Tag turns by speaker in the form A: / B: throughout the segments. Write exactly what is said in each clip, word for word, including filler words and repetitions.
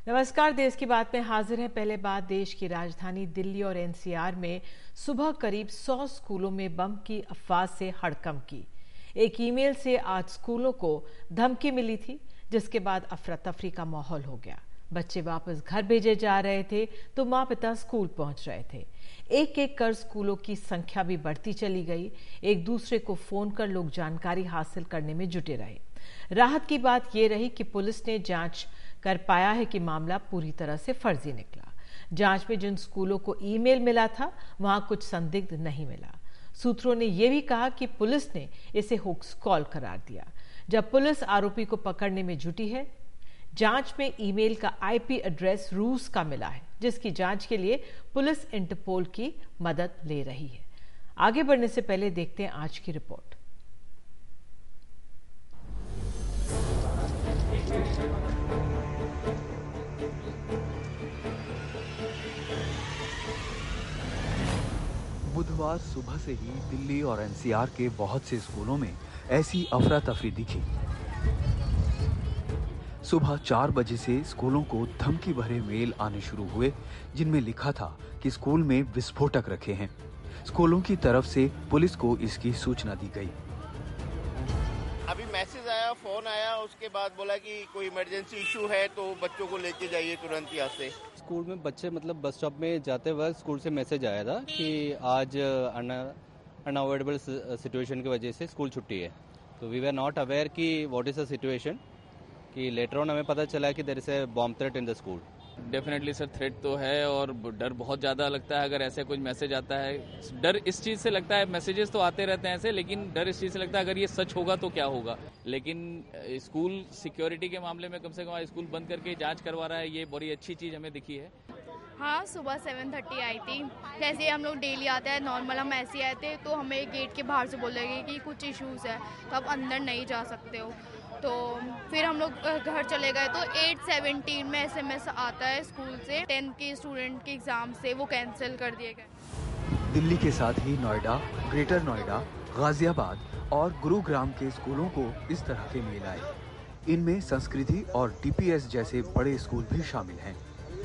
A: नमस्कार, देश की बात में हाजिर है। पहले बात देश की राजधानी दिल्ली और एनसीआर में सुबह करीब सौ स्कूलों में बम की अफवाह से हड़कंप की। एक ईमेल से आज स्कूलों को धमकी मिली थी, जिसके बाद अफरा तफरी का माहौल हो गया। बच्चे वापस घर भेजे जा रहे थे तो माँ पिता स्कूल पहुंच रहे थे। एक एक कर स्कूलों की संख्या भी बढ़ती चली गई। एक दूसरे को फोन कर लोग जानकारी हासिल करने में जुटे रहे। राहत की बात यह रही कि पुलिस ने जांच कर पाया है कि मामला पूरी तरह से फर्जी निकला। जांच में जिन स्कूलों को ईमेल मिला था वहां कुछ संदिग्ध नहीं मिला। सूत्रों ने यह भी कहा कि पुलिस ने इसे होक्स कॉल करार दिया। जब पुलिस आरोपी को पकड़ने में जुटी है, जांच में ईमेल का आईपी एड्रेस रूस का मिला है, जिसकी जांच के लिए पुलिस इंटरपोल की मदद ले रही है। आगे बढ़ने से पहले देखते हैं आज की रिपोर्ट।
B: बुधवार सुबह से ही दिल्ली और एनसीआर के बहुत से स्कूलों में ऐसी अफरा तफरी दिखी। सुबह चार बजे से स्कूलों को धमकी भरे मेल आने शुरू हुए, जिनमें लिखा था कि स्कूल में विस्फोटक रखे हैं। स्कूलों की तरफ से पुलिस को इसकी सूचना दी गई।
C: अभी मैसेज आया, फोन आया, उसके बाद बोला कि कोई इमरजेंसी इशू है तो बच्चों को लेके जाइए तुरंत यहाँ से।
D: स्कूल में बच्चे मतलब बस स्टॉप में जाते वक्त स्कूल से मैसेज आया था कि आज अनअवॉइडेबल सिचुएशन की वजह से स्कूल छुट्टी है। तो वी वर नॉट अवेयर कि व्हाट इज द सिचुएशन, कि लेटर ऑन हमें पता चला कि there is a bomb threat in the school.
E: Definitely sir, threat तो है और डर बहुत ज़्यादा लगता है अगर ऐसे कुछ मैसेज आता है। डर इस चीज़ से लगता है, मैसेजेस तो आते रहते हैं ऐसे, लेकिन डर इस चीज़ से लगता है अगर ये सच होगा तो क्या होगा। लेकिन स्कूल सिक्योरिटी के मामले में कम से कम स्कूल बंद करके जांच करवा रहा है, ये बड़ी अच्छी चीज़ हमें दिखी है।
F: हाँ, सुबह सात थर्टी आई थी। जैसे हम लोग डेली आते हैं नॉर्मल, हम ऐसे आए थे तो हमें गेट के बाहर से बोल रहे कि कुछ इश्यूज़ है तो आप अंदर नहीं जा सकते हो। तो फिर हम लोग घर चले गए तो आठ सत्रह में एसएमएस आता है स्कूल से, टेंथ के स्टूडेंट के एग्जाम से वो कैंसिल कर दिए गए।
B: दिल्ली के साथ ही नोएडा, ग्रेटर नोएडा, गाजियाबाद और गुरुग्राम के स्कूलों को इस तरह के मेल आए। इनमें संस्कृति और टीपीएस जैसे बड़े स्कूल भी शामिल हैं।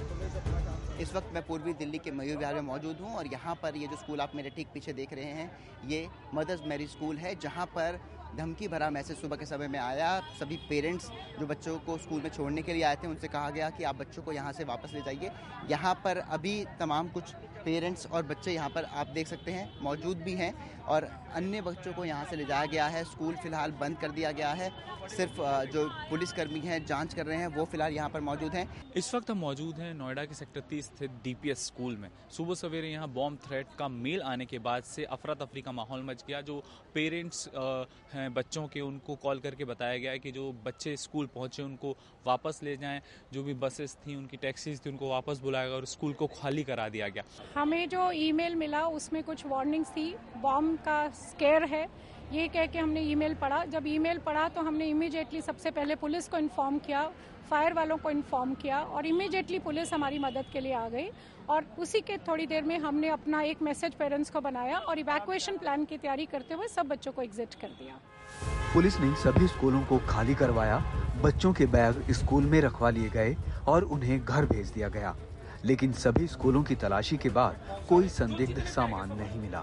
G: इस वक्त मैं पूर्वी दिल्ली के मयूर विहार में मौजूद हूं और यहाँ पर ये जो स्कूल आप मेरे ठीक पीछे देख रहे हैं, ये मदर्स मैरी स्कूल है, जहाँ पर धमकी भरा मैसेज सुबह के समय में आया। सभी पेरेंट्स जो बच्चों को स्कूल में छोड़ने के लिए आए थे, उनसे कहा गया कि आप बच्चों को यहाँ से वापस ले जाइए। यहाँ पर अभी तमाम कुछ पेरेंट्स और बच्चे यहाँ पर आप देख सकते हैं मौजूद भी हैं और अन्य बच्चों को यहाँ से ले जाया गया है। स्कूल फिलहाल बंद कर दिया गया है। सिर्फ जो पुलिसकर्मी हैं जांच कर रहे हैं वो फिलहाल यहाँ पर मौजूद हैं।
H: इस वक्त हम मौजूद हैं नोएडा के सेक्टर तीस स्थित डीपीएस स्कूल में। सुबह सवेरे यहाँ बॉम्ब थ्रेट का मेल आने के बाद से अफरा तफरी का माहौल मच गया। जो पेरेंट्स हैं बच्चों के, उनको कॉल करके बताया गया है कि जो बच्चे स्कूल पहुँचे उनको वापस ले जाएं। जो भी बसेस थी, उनकी टैक्सीज थी, उनको वापस बुलाया गया और स्कूल को खाली करा दिया गया।
I: हमें जो ईमेल मिला उसमें कुछ वार्निंग्स थी, बॉम्ब का स्केयर है, ये कह के हमने ईमेल पढ़ा। जब ईमेल पढ़ा तो हमने इमीडिएटली सबसे पहले पुलिस को इन्फॉर्म किया, फायर वालों को इन्फॉर्म किया और इमीडिएटली पुलिस हमारी मदद के लिए आ गई। और उसी के थोड़ी देर में हमने अपना एक मैसेज पेरेंट्स को बनाया और इवैक्यूएशन प्लान की तैयारी करते हुए सब बच्चों को एग्जिट कर दिया।
B: पुलिस ने सभी स्कूलों को खाली करवाया, बच्चों के बैग स्कूल में रखवा लिए गए और उन्हें घर भेज दिया गया। लेकिन सभी स्कूलों की तलाशी के बाद कोई संदिग्ध सामान नहीं मिला।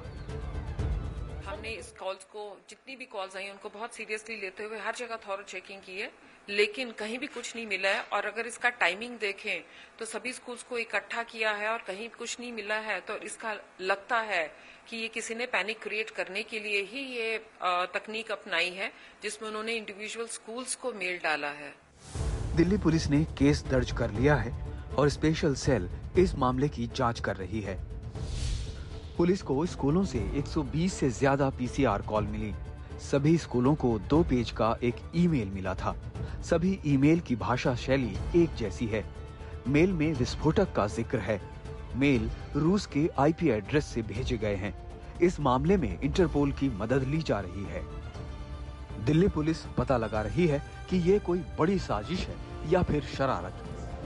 J: हमने इस कॉल्स को, जितनी भी कॉल्स आई उनको बहुत सीरियसली लेते हुए हर जगह थॉरो चेकिंग की है, लेकिन कहीं भी कुछ नहीं मिला है। और अगर इसका टाइमिंग देखें तो सभी स्कूल्स को इकट्ठा किया है और कहीं कुछ नहीं मिला है, तो इसका लगता है कि ये किसी ने पैनिक क्रिएट करने के लिए ही ये तकनीक अपनाई है, जिसमें उन्होंने इंडिविजुअल स्कूल्स को मेल डाला है।
B: दिल्ली पुलिस ने केस दर्ज कर लिया है और स्पेशल सेल इस मामले की जांच कर रही है। पुलिस को स्कूलों से एक सौ बीस से ज्यादा पीसीआर कॉल मिली। सभी स्कूलों को दो पेज का एक ईमेल मिला था। सभी ईमेल की भाषा शैली एक जैसी है। मेल में विस्फोटक का जिक्र है। मेल रूस के आईपी एड्रेस से भेजे गए हैं। इस मामले में इंटरपोल की मदद ली जा रही है। दिल्ली पुलिस पता लगा रही है कि ये कोई बड़ी साजिश है या फिर शरारत।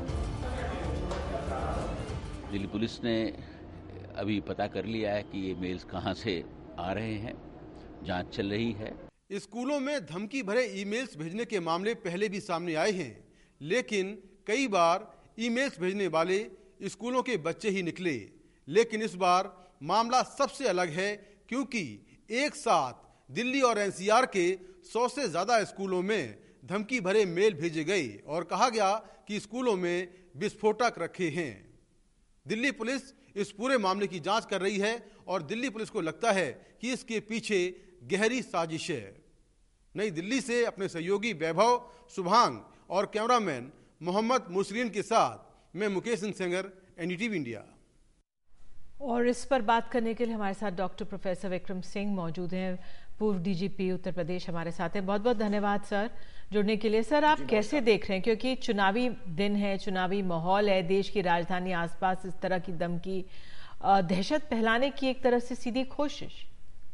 K: दिल्ली पुलिस ने अभी पता कर लिया है कि ये मेल्स कहां से आ रहे हैं, जांच चल रही है।
L: स्कूलों में धमकी भरे ईमेल्स भेजने के मामले पहले भी सामने आए हैं, लेकिन कई बार ईमेल्स भेजने वाले स्कूलों के बच्चे ही निकले। लेकिन इस बार मामला सबसे अलग है, क्योंकि एक साथ दिल्ली और एनसीआर के सौ से ज्यादा स्कूलों में धमकी भरे मेल भेजे गए और कहा गया कि स्कूलों में विस्फोटक रखे हैं। दिल्ली पुलिस इस पूरे मामले की जांच कर रही है और दिल्ली पुलिस को लगता है कि इसके पीछे गहरी साजिश है। नई दिल्ली से अपने सहयोगी वैभव, शुभांग और कैमरामैन मोहम्मद मुसरीन के साथ मैं मुकेश सिंह सेंगर, एनडीटीवी इंडिया।
A: और इस पर बात करने के लिए हमारे साथ डॉक्टर प्रोफेसर विक्रम सिंह मौजूद हैं, पूर्व डीजीपी उत्तर प्रदेश हमारे साथ हैं। बहुत बहुत धन्यवाद सर जुड़ने के लिए। सर, आप कैसे देख रहे हैं, क्योंकि चुनावी दिन है, चुनावी माहौल है, देश की राजधानी आसपास इस तरह की धमकी, दहशत फैलाने की एक तरह से सीधी कोशिश।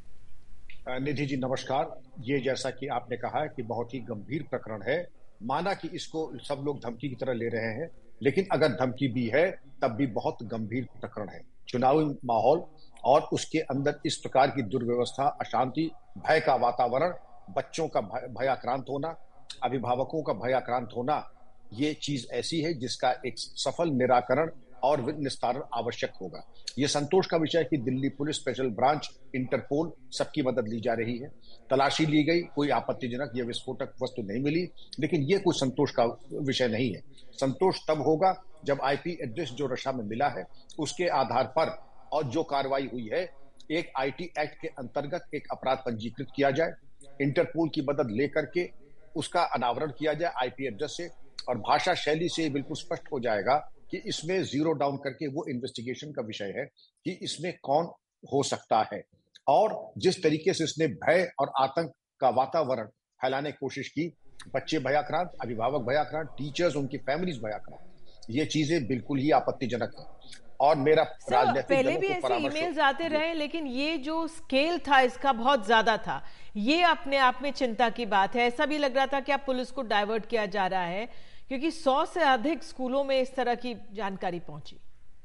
M: निधि जी नमस्कार। ये जैसा कि आपने कहा कि बहुत ही गंभीर प्रकरण है, माना कि इसको सब लोग धमकी की तरह ले रहे हैं, लेकिन अगर धमकी भी है तब भी बहुत गंभीर प्रकरण है। चुनावी माहौल और उसके अंदर इस प्रकार की दुर्व्यवस्था, अशांति, भय का वातावरण, बच्चों का भयाक्रांत होना, अभिभावकों का भयाक्रांत होना, ये चीज ऐसी है जिसका एक सफल निराकरण और निस्तारण आवश्यक होगा। ये संतोष का विषय है कि Delhi police, special branch, Interpol सबकी मदद ली जा रही है, तलाशी ली गई, कोई आपत्तिजनक या विस्फोटक वस्तु नहीं मिली, लेकिन ये कोई संतोष का विषय नहीं है। संतोष तब होगा जब आईपी एड्रेस जो रशा में मिला है उसके आधार पर और जो कार्रवाई हुई है, एक आईटी एक्ट के अंतर्गत एक अपराध पंजीकृत किया जाए, इंटरपोल की मदद लेकर के उसका अनावरण किया जाए आईपी एड्रेस से, और भाषा शैली से बिल्कुल स्पष्ट हो जाएगा कि इसमें जीरो डाउन करके वो इन्वेस्टिगेशन का विषय है कि इसमें कौन हो सकता है। और जिस तरीके से इसने भय और आतंक का वातावरण फैलाने की कोशिश की, बच्चे भयाक्रांत, अभिभावक भयाक्रांत, टीचर्स, उनकी फैमिलीज भयाक्रांत, ये चीजें बिल्कुल ही आपत्तिजनक है। और मेरा राजनीतिक
A: पहले भी ऐसे ईमेल्स आते रहे, लेकिन ये जो स्केल था इसका बहुत ज्यादा था। ये अपने आप में चिंता की बात है। ऐसा भी लग रहा था कि अब पुलिस को डाइवर्ट किया जा रहा है, क्योंकि सौ से अधिक स्कूलों में इस तरह की जानकारी पहुंची।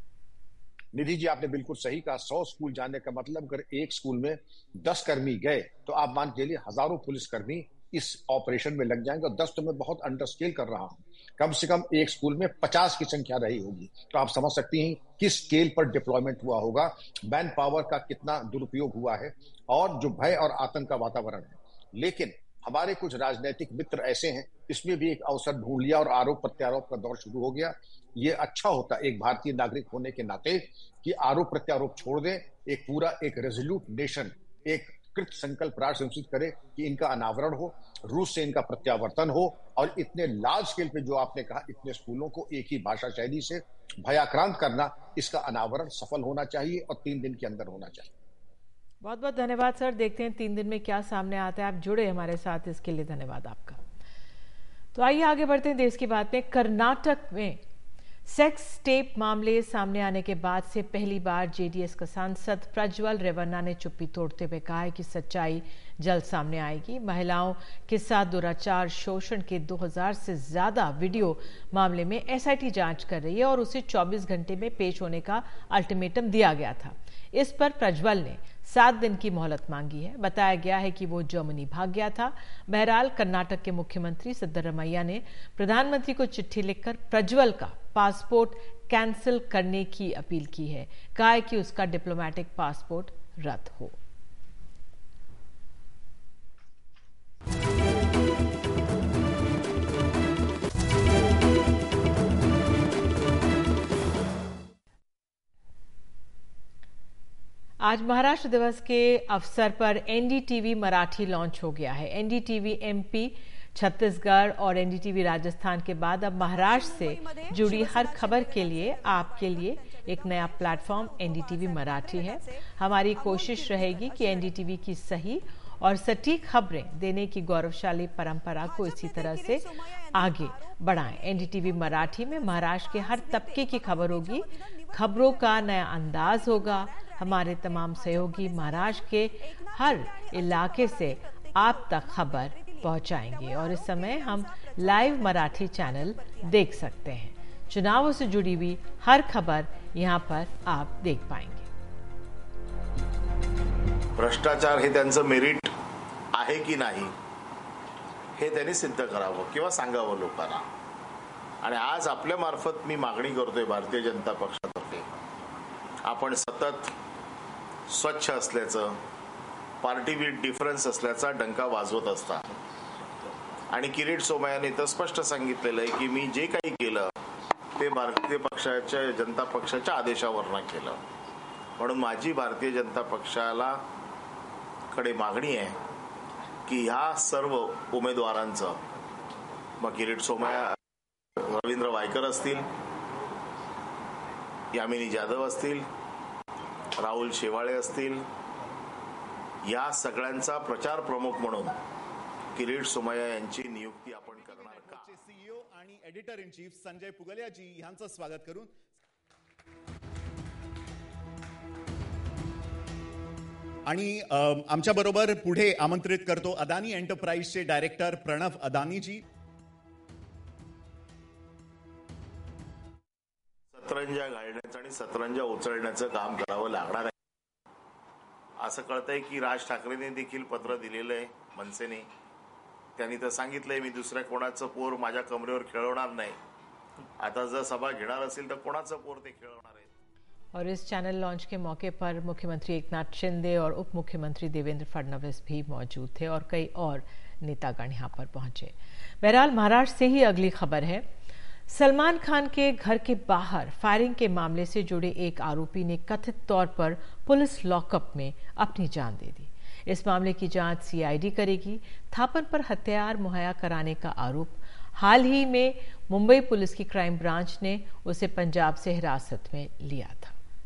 M: निधि जी आपने बिल्कुल सही कहा। सौ स्कूल जाने का मतलब अगर एक स्कूल में दस कर्मी गए तो आप मान के चलिए हजारों पुलिसकर्मी इस ऑपरेशन में लग जाएंगे। और दस तो मैं बहुत अंडर स्केल कर रहा हूं, कम से कम एक स्कूल में पचास की संख्या रही होगी, तो आप समझ सकती हैं किस स्केल पर डिप्लॉयमेंट हुआ होगा, मैन पावर का कितना दुरुपयोग हुआ है और जो भय और आतंक का वातावरण है। लेकिन हमारे कुछ राजनीतिक मित्र ऐसे हैं, इसमें भी एक अवसर ढूंढ लिया और आरोप प्रत्यारोप का दौर शुरू हो गया। ये अच्छा होता एक भारतीय नागरिक होने के नाते कि आरोप प्रत्यारोप छोड़ दें, एक पूरा एक रेजोल्यूट नेशन, एक कृत संकल्प राष्ट्र सुनिश्चित करे कि इनका अनावरण हो, रूस से इनका प्रत्यावर्तन हो, और इतने लार्ज स्केल पे जो आपने कहा इतने स्कूलों को एक ही भाषा शैली से भयाक्रांत करना, इसका अनावरण सफल होना चाहिए और तीन दिन के अंदर होना चाहिए।
A: बहुत बहुत धन्यवाद सर। देखते हैं तीन दिन में क्या सामने आता है। आप जुड़े हमारे साथ, इसके लिए धन्यवाद आपका। तो आइए आगे बढ़ते हैं देश की बात में। कर्नाटक में सेक्स टेप मामले सामने आने के बाद से पहली बार जेडीएस का सांसद प्रज्वल रेवन्ना ने चुप्पी तोड़ते हुए कहा है कि सच्चाई जल्द सामने आएगी। महिलाओं के साथ दुराचार, शोषण के दो हज़ार से ज्यादा वीडियो मामले में एसआईटी जांच कर रही है और उसे चौबीस घंटे में पेश होने का अल्टीमेटम दिया गया था। इस पर प्रज्वल ने सात दिन की मोहलत मांगी है। बताया गया है कि वो जर्मनी भाग गया था। बहरहाल कर्नाटक के मुख्यमंत्री सिद्धरमैया ने प्रधानमंत्री को चिट्ठी लिखकर प्रज्वल का पासपोर्ट कैंसिल करने की अपील की है। कहा है कि उसका डिप्लोमेटिक पासपोर्ट रद्द हो। आज महाराष्ट्र दिवस के अवसर पर एनडीटीवी मराठी लॉन्च हो गया है। एनडीटीवी एमपी, छत्तीसगढ़ और एनडीटीवी राजस्थान के बाद अब महाराष्ट्र से जुड़ी हर खबर के लिए आपके लिए एक नया प्लेटफॉर्म एनडीटीवी मराठी है। हमारी कोशिश रहेगी कि एनडीटीवी की सही और सटीक खबरें देने की गौरवशाली परंपरा को इसी तरह से आगे बढ़ाएं। एनडीटीवी मराठी में महाराष्ट्र के हर तबके की खबर होगी, खबरों का नया अंदाज होगा। हमारे तमाम सहयोगी महाराष्ट्र के हर इलाके से आप तक खबर पहुंचाएंगे और इस समय हम लाइव मराठी चैनल देख सकते हैं। चुनावों से जुड़ी हुई हर खबर यहां पर आप देख पाएंगे।
N: भ्रष्टाचार हे त्यांचं मेरिट आहे की नाही हे त्यांनी सिद्ध करावं किंवा सांगावं लोकांना। आणि आज आपल्या मार्फत मी मागणी करतोय भारतीय जनता पक्षातर्फे, आपण सतत स्वच्छ असल्याचं, पार्टी विथ डिफरन्स असल्याचा डंका वाजवत असता आणि किरीट सोमय्याने तर स्पष्ट सांगितलेलं आहे की मी जे काही केलं ते भारतीय पक्षाच्या जनता पक्षाच्या आदेशावरनं केलं. म्हणून माझी भारतीय जनता पक्षाला कडे मागणी आहे की ह्या सर्व उमेदवारांचं, मग किरीट सोमय्या, रवींद्र वायकर असतील, यामिनी जाधव असतील, राहुल शेवाळे असतील, या सगळ्यांचा प्रचार प्रमुख म्हणून किरीट सोमय्या यांची नियुक्ती आपण करणार का?
O: सीईओ आणि editor in chief Sanjay Pugaliyaji यांचं स्वागत करून आणि आमच्या बरोबर पुढे आमंत्रित करतो अदानी एंटरप्राइजचे डायरेक्टर प्रणव अदानीजी.
N: सतरंजा घालण्याचं आणि सतरंजा उचलण्याचं काम करावं लागणार आहे असं कळतंय की राज ठाकरेंनी देखील पत्र दिलेलं आहे मनसेने. त्यांनी तर सांगितलंय मी दुसऱ्या कोणाचं पोर माझ्या कमरेवर खेळवणार नाही. आता जर सभा घेणार असेल तर कोणाचं पोर ते खेळवणार आहे.
A: और इस चैनल लॉन्च के मौके पर मुख्यमंत्री एकनाथ शिंदे और उप मुख्यमंत्री देवेंद्र फडणवीस भी मौजूद थे और कई और नेतागण यहां पर पहुंचे. बहरहाल महाराष्ट्र से ही अगली खबर है. सलमान खान के घर के बाहर फायरिंग के मामले से जुड़े एक आरोपी ने कथित तौर पर पुलिस लॉकअप में अपनी जान दे दी. इस मामले की जांच सीआईडी करेगी. थापन पर हथियार मुहैया कराने का आरोप. हाल ही में मुंबई पुलिस की क्राइम ब्रांच ने उसे पंजाब से हिरासत में लिया था.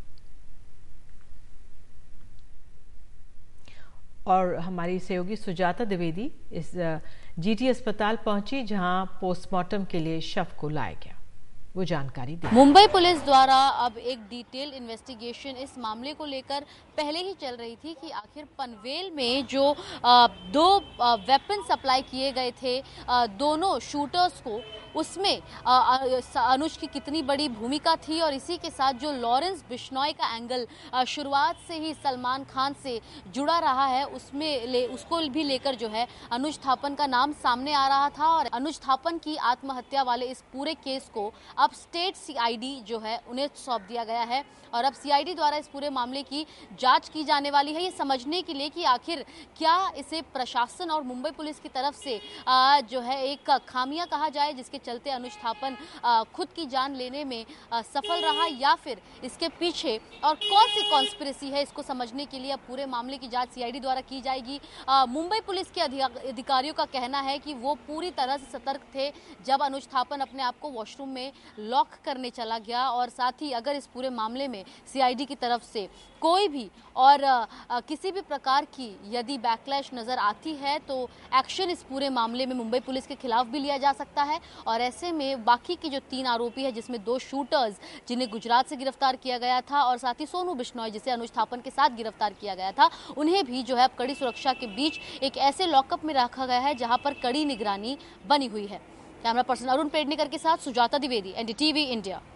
A: और हमारी सहयोगी सुजाता द्विवेदी इस जीटी अस्पताल पहुंची जहां पोस्टमार्टम के लिए शव को लाया गया. वो जानकारी दी.
P: मुंबई पुलिस द्वारा अब एक डिटेल इन्वेस्टिगेशन इस मामले को लेकर पहले ही चल रही थी कि आखिर पनवेल में जो आ, दो आ, वेपन सप्लाई किए गए थे आ, दोनों शूटर्स को, उसमें आ, आ, अनुज की कितनी बड़ी भूमिका थी और इसी के साथ जो लॉरेंस बिश्नोई का एंगल आ, शुरुआत से ही सलमान खान से जुड़ा रहा है, उसमें ले, उसको भी लेकर जो है अनुज थापन का नाम सामने आ रहा था. और अनुज थापन की आत्महत्या वाले इस पूरे केस को अब स्टेट सीआईडी जो है उन्हें सौंप दिया गया है और अब सीआईडी द्वारा इस पूरे मामले की जांच की जाने वाली है, ये समझने के लिए कि आखिर क्या इसे प्रशासन और मुंबई पुलिस की तरफ से आ, जो है एक खामियां कहा जाए जिसके चलते अनुज थापन आ, खुद की जान लेने में आ, सफल रहा, या फिर इसके पीछे और कौन सी कॉन्स्पिरेसी है, इसको समझने के लिए अब पूरे मामले की जांच सीआईडी द्वारा की जाएगी. आ, मुंबई पुलिस के अधिकारियों का कहना है कि वो पूरी तरह से सतर्क थे जब अनुज थापन अपने आप को वॉशरूम में लॉक करने चला गया और साथ ही अगर इस पूरे मामले में सीआईडी की तरफ से कोई भी और आ, किसी भी प्रकार की यदि बैकलैश नजर आती है तो एक्शन इस पूरे मामले में मुंबई पुलिस के खिलाफ भी लिया जा सकता है. और ऐसे में बाकी के जो तीन आरोपी है, जिसमें दो शूटर्स जिन्हें गुजरात से गिरफ्तार किया गया था और साथ ही सोनू बिश्नोई जिसे अनुज थापन के साथ गिरफ्तार किया गया था, उन्हें भी जो है अब कड़ी सुरक्षा के बीच एक ऐसे लॉकअप में रखा गया है जहां पर कड़ी निगरानी बनी हुई है. कैमरा पर्सन अरुण पेडनेकर के साथ सुजाता द्विवेदी, एनडीटीवी इंडिया.